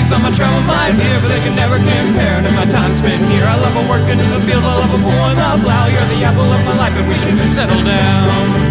Some I travel by here, but they can never compare to my time spent here. I love a working in the fields, I love a pulling the plow. You're the apple of my life, and we should settle down.